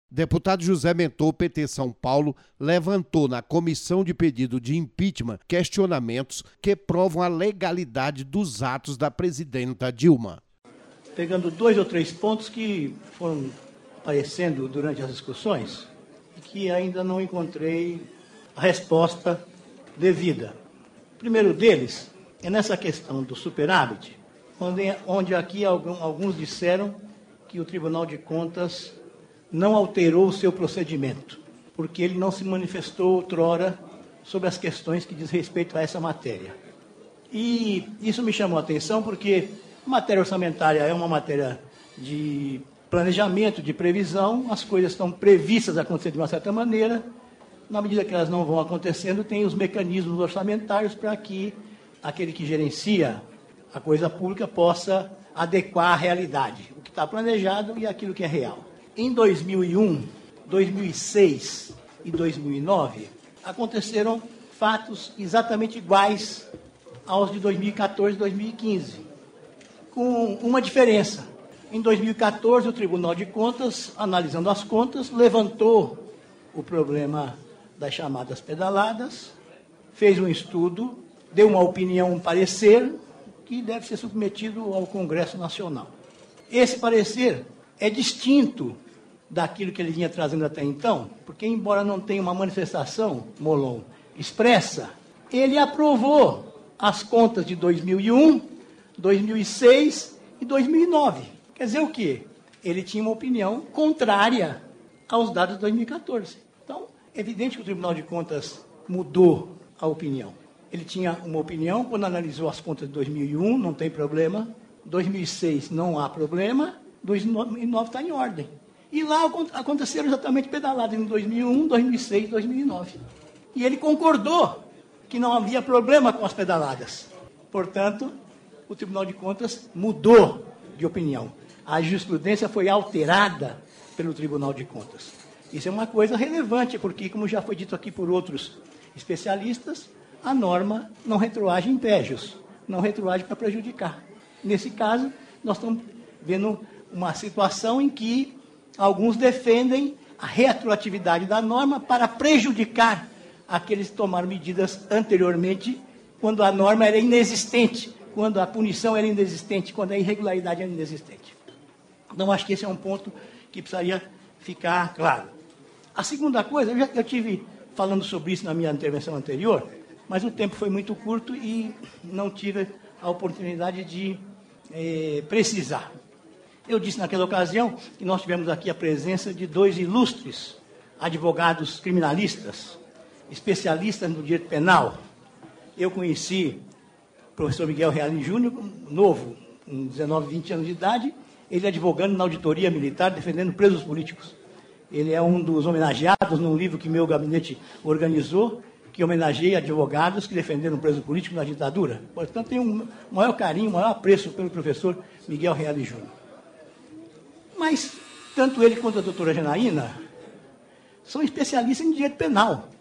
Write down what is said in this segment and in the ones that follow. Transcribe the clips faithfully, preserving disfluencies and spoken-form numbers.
Deputado José Mentor, P T São Paulo, levantou na comissão de pedido de impeachment questionamentos que provam a legalidade dos atos da presidenta Dilma. Pegando dois ou três pontos que foram aparecendo durante as discussões e que ainda não encontrei a resposta devida. O primeiro deles é nessa questão do superávit, onde, onde aqui alguns disseram que o Tribunal de Contas não alterou o seu procedimento, porque ele não se manifestou outrora sobre as questões que diz respeito a essa matéria. E isso me chamou a atenção porque a matéria orçamentária é uma matéria de planejamento, de previsão, as coisas estão previstas a acontecer de uma certa maneira, na medida que elas não vão acontecendo, tem os mecanismos orçamentários para que aquele que gerencia a coisa pública possa adequar à realidade, o que está planejado e aquilo que é real. Em dois mil e um, dois mil e seis e dois mil e nove, aconteceram fatos exatamente iguais aos de dois mil e quatorze e dois mil e quinze, com uma diferença. Em dois mil e quatorze, o Tribunal de Contas, analisando as contas, levantou o problema das chamadas pedaladas, fez um estudo, deu uma opinião, um parecer, que deve ser submetido ao Congresso Nacional. Esse parecer é distinto daquilo que ele vinha trazendo até então, porque, embora não tenha uma manifestação, Molon, expressa, ele aprovou as contas de dois mil e um, dois mil e seis e dois mil e nove. Quer dizer o quê? Ele tinha uma opinião contrária aos dados de dois mil e quatorze. Então, é evidente que o Tribunal de Contas mudou a opinião. Ele tinha uma opinião quando analisou as contas de dois mil e um, não tem problema. dois mil e seis não há problema. dois mil e nove está em ordem. E lá aconteceram exatamente pedaladas em dois mil e um, dois mil e seis e dois mil e nove. E ele concordou que não havia problema com as pedaladas. Portanto, o Tribunal de Contas mudou de opinião. A jurisprudência foi alterada pelo Tribunal de Contas. Isso é uma coisa relevante, porque, como já foi dito aqui por outros especialistas, a norma não retroage em pégios, não retroage para prejudicar. Nesse caso, nós estamos vendo uma situação em que alguns defendem a retroatividade da norma para prejudicar aqueles que tomaram medidas anteriormente, quando a norma era inexistente, quando a punição era inexistente, quando a irregularidade era inexistente. Então, acho que esse é um ponto que precisaria ficar claro. A segunda coisa, eu já eu tive falando sobre isso na minha intervenção anterior, mas o tempo foi muito curto e não tive a oportunidade de eh, precisar. Eu disse naquela ocasião que nós tivemos aqui a presença de dois ilustres advogados criminalistas, especialistas no direito penal. Eu conheci o professor Miguel Reale Júnior, novo, com dezenove, vinte anos de idade, ele advogando na auditoria militar, defendendo presos políticos. Ele é um dos homenageados num livro que meu gabinete organizou, que homenageia advogados que defenderam presos políticos na ditadura. Portanto, tenho um maior carinho, um maior apreço pelo professor Miguel Reale Júnior. Mas, tanto ele quanto a doutora Janaína são especialistas em direito penal,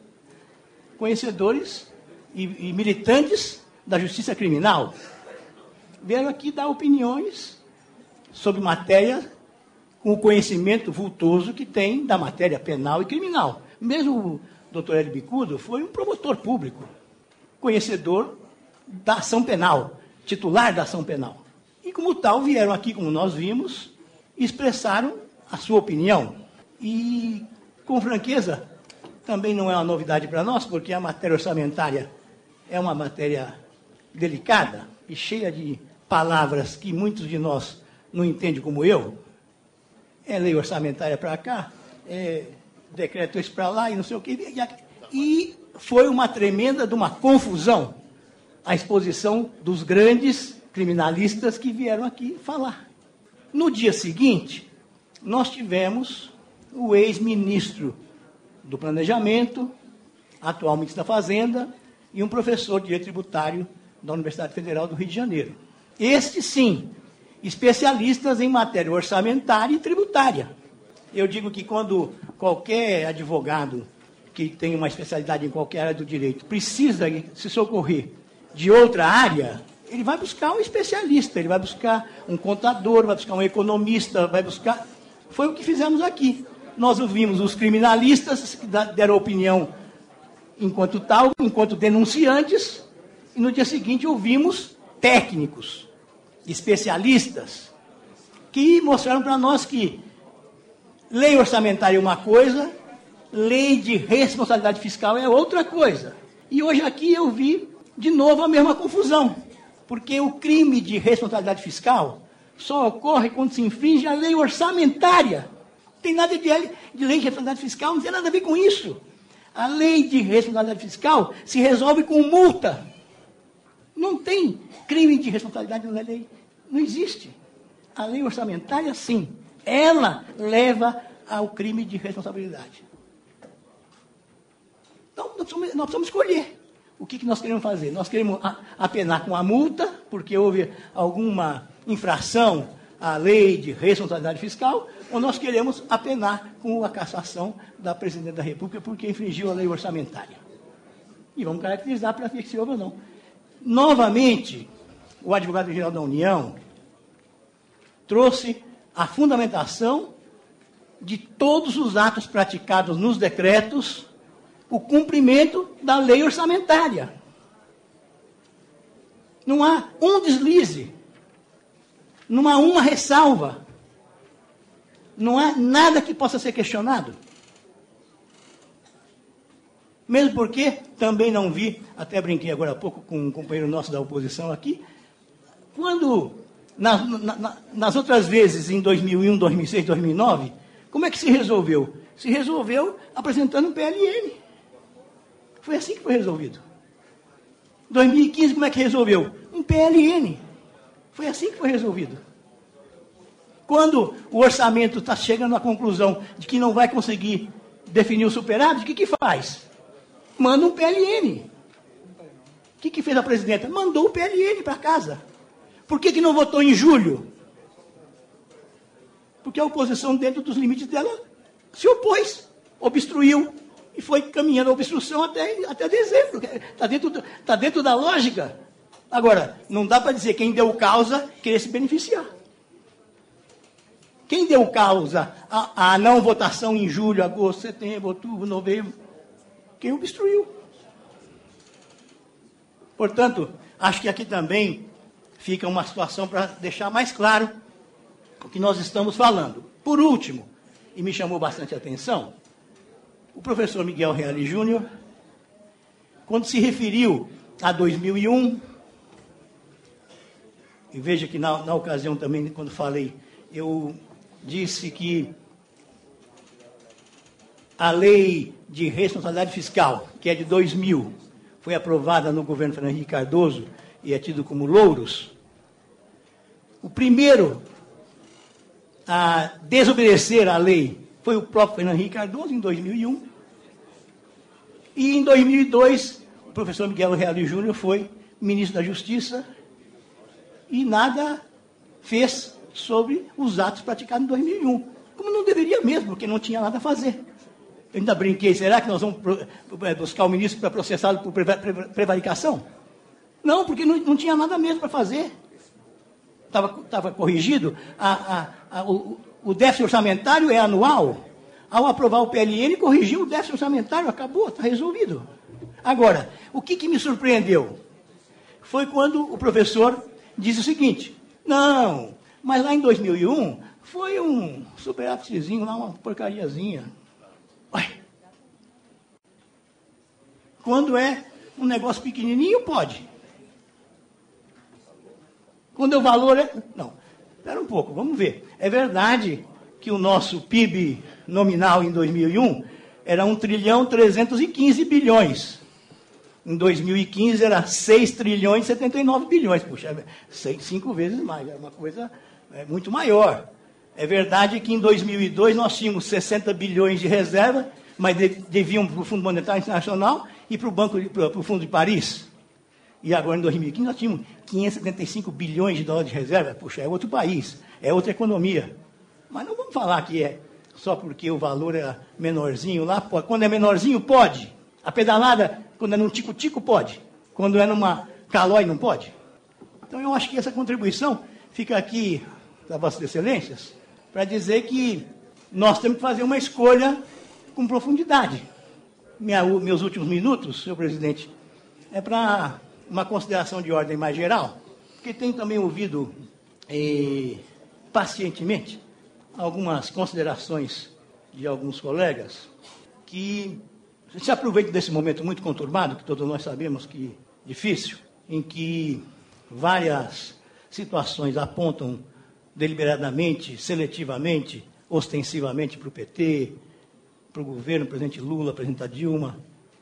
conhecedores e, e militantes da justiça criminal. Vieram aqui dar opiniões sobre matéria com o conhecimento vultoso que tem da matéria penal e criminal. Mesmo o doutor Hélio Bicudo foi um promotor público, conhecedor da ação penal, titular da ação penal. E, como tal, vieram aqui, como nós vimos, expressaram a sua opinião. E, com franqueza, também não é uma novidade para nós, porque a matéria orçamentária é uma matéria delicada e cheia de palavras que muitos de nós não entendem como eu. É lei orçamentária para cá, é decreto esse para lá e não sei o quê. E foi uma tremenda de uma confusão a exposição dos grandes criminalistas que vieram aqui falar. No dia seguinte, nós tivemos o ex-ministro do Planejamento, atual ministro da Fazenda, e um professor de Direito Tributário da Universidade Federal do Rio de Janeiro. Estes, sim, especialistas em matéria orçamentária e tributária. Eu digo que quando qualquer advogado que tem uma especialidade em qualquer área do direito precisa se socorrer de outra área, ele vai buscar um especialista, ele vai buscar um contador, vai buscar um economista, vai buscar... Foi o que fizemos aqui. nós ouvimos os criminalistas, que deram opinião enquanto tal, enquanto denunciantes, e no dia seguinte ouvimos técnicos, especialistas, que mostraram para nós que lei orçamentária é uma coisa, lei de responsabilidade fiscal é outra coisa. E hoje aqui eu vi de novo a mesma confusão, porque o crime de responsabilidade fiscal só ocorre quando se infringe a lei orçamentária. Não tem nada de, de lei de responsabilidade fiscal, não tem nada a ver com isso. A lei de responsabilidade fiscal se resolve com multa. Não tem crime de responsabilidade na lei. Não existe. A lei orçamentária, sim, ela leva ao crime de responsabilidade. Então, nós precisamos, nós precisamos escolher o que, que nós queremos fazer. Nós queremos apenar com a multa, porque houve alguma infração à lei de responsabilidade fiscal, ou nós queremos apenar com a cassação da Presidente da República, porque infringiu a lei orçamentária. E vamos caracterizar para ver se houve ou não. Novamente, o advogado-geral da União trouxe a fundamentação de todos os atos praticados nos decretos, o cumprimento da lei orçamentária. Não há um deslize, não há uma ressalva, não há nada que possa ser questionado. Mesmo porque também não vi, até brinquei agora há pouco com um companheiro nosso da oposição aqui, quando, na, na, nas outras vezes, em dois mil e um, dois mil e seis, dois mil e nove, como é que se resolveu? Se resolveu apresentando um P L N. Foi assim que foi resolvido. dois mil e quinze, como é que resolveu? Um P L N. Foi assim que foi resolvido. Quando o orçamento está chegando à conclusão de que não vai conseguir definir o superávit, o que que faz? Manda um P L N. O que que fez a presidenta? Mandou o P L N para casa. Por que que não votou em julho? Porque a oposição, dentro dos limites dela, se opôs, obstruiu, e foi caminhando a obstrução até, até dezembro. Está dentro, tá dentro da lógica. Agora, não dá para dizer quem deu causa querer se beneficiar. Quem deu causa à, à não votação em julho, agosto, setembro, outubro, novembro? Quem obstruiu. Portanto, acho que aqui também fica uma situação para deixar mais claro o que nós estamos falando. Por último, e me chamou bastante a atenção, o professor Miguel Reale Júnior, quando se referiu a dois mil e um, e veja que na, na ocasião também, quando falei, eu disse que a lei de responsabilidade fiscal, que é de dois mil, foi aprovada no governo Fernando Henrique Cardoso e é tido como louros. O primeiro a desobedecer à lei foi o próprio Fernando Henrique Cardoso, em dois mil e um. E em dois mil e dois, o professor Miguel Reale Júnior foi ministro da Justiça e nada fez sobre os atos praticados em dois mil e um. Como não deveria mesmo, porque não tinha nada a fazer. Eu ainda brinquei, será que nós vamos buscar o ministro para processá-lo por prevaricação? Não, porque não, não tinha nada mesmo para fazer. Estava corrigido, a, a, a, o, o déficit orçamentário é anual. Ao aprovar o P L N, corrigiu o déficit orçamentário, acabou, está resolvido. Agora, o que, que me surpreendeu? Foi quando o professor disse o seguinte, não, mas lá em dois mil e um foi um superávitzinho, lá uma porcariazinha. Ué. Quando é um negócio pequenininho, pode. Quando o valor é... Não, espera um pouco, vamos ver. É verdade que o nosso P I B nominal em dois mil e um era um trilhão trezentos e quinze bilhões. Em dois mil e quinze era seis trilhões e setenta e nove bilhões. Puxa, seis, cinco vezes mais, é uma coisa é, muito maior. É verdade que em dois mil e dois nós tínhamos sessenta bilhões de reserva, mas deviam para o Fundo Monetário Internacional e para o Banco, para o Fundo de Paris. E agora, em dois mil e quinze, nós tínhamos quinhentos e setenta e cinco bilhões de dólares de reserva. Puxa, é outro país, é outra economia. Mas não vamos falar que é só porque o valor é menorzinho lá. Pode. Quando é menorzinho, pode. A pedalada, quando é num tico-tico, pode. Quando é numa calói, não pode. Então, eu acho que essa contribuição fica aqui, da Vossas Excelências, para dizer que nós temos que fazer uma escolha com profundidade. Minha, meus últimos minutos, senhor presidente, é para uma consideração de ordem mais geral, porque tenho também ouvido eh, pacientemente algumas considerações de alguns colegas que se aproveitam desse momento muito conturbado, que todos nós sabemos que é difícil, em que várias situações apontam deliberadamente, seletivamente, ostensivamente para o P T, para o governo, presidente Lula, presidenta Dilma.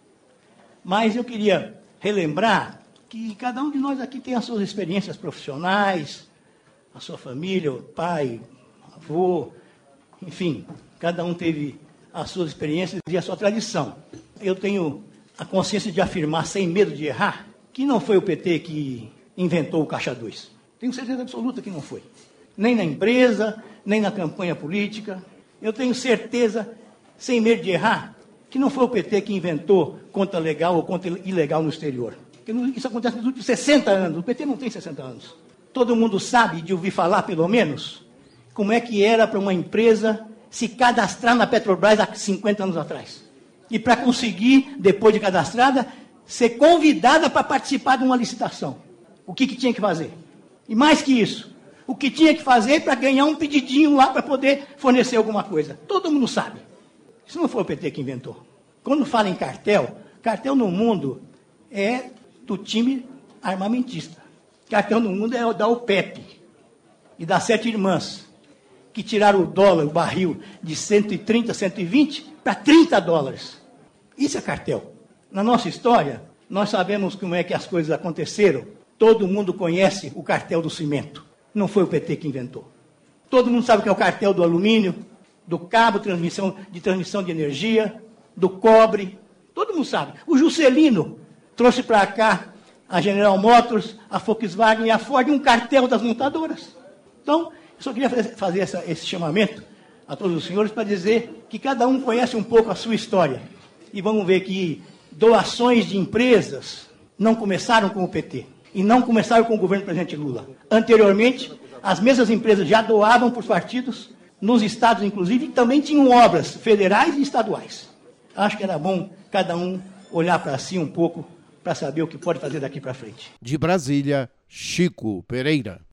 Mas eu queria relembrar que cada um de nós aqui tem as suas experiências profissionais, a sua família, o pai, avô, enfim, cada um teve as suas experiências e a sua tradição. Eu tenho a consciência de afirmar, sem medo de errar, que não foi o P T que inventou o Caixa dois. Tenho certeza absoluta que não foi. Nem na empresa, nem na campanha política. Eu tenho certeza, sem medo de errar, que não foi o P T que inventou conta legal ou conta ilegal no exterior. Porque isso acontece nos últimos sessenta anos. O P T não tem sessenta anos. Todo mundo sabe, de ouvir falar pelo menos, como é que era para uma empresa se cadastrar na Petrobras há cinquenta anos atrás. E para conseguir, depois de cadastrada, ser convidada para participar de uma licitação. O que, que tinha que fazer? E mais que isso, o que tinha que fazer para ganhar um pedidinho lá para poder fornecer alguma coisa. Todo mundo sabe. Isso não foi o P T que inventou. Quando fala em cartel, cartel no mundo é do time armamentista. Cartel no mundo é da OPEP e das Sete Irmãs, que tiraram o dólar, o barril, de cento e trinta, cento e vinte para trinta dólares. Isso é cartel. Na nossa história, nós sabemos como é que as coisas aconteceram. Todo mundo conhece o cartel do cimento. Não foi o P T que inventou. Todo mundo sabe o que é o cartel do alumínio, do cabo transmissão, de transmissão de energia, do cobre. Todo mundo sabe. O Juscelino trouxe para cá a General Motors, a Volkswagen e a Ford, um cartel das montadoras. Então, eu só queria fazer essa, esse chamamento a todos os senhores para dizer que cada um conhece um pouco a sua história. E vamos ver que doações de empresas não começaram com o P T e não começaram com o governo do presidente Lula. Anteriormente, as mesmas empresas já doavam para os partidos, nos estados inclusive, e também tinham obras federais e estaduais. Acho que era bom cada um olhar para si um pouco para saber o que pode fazer daqui para frente. De Brasília, Chico Pereira.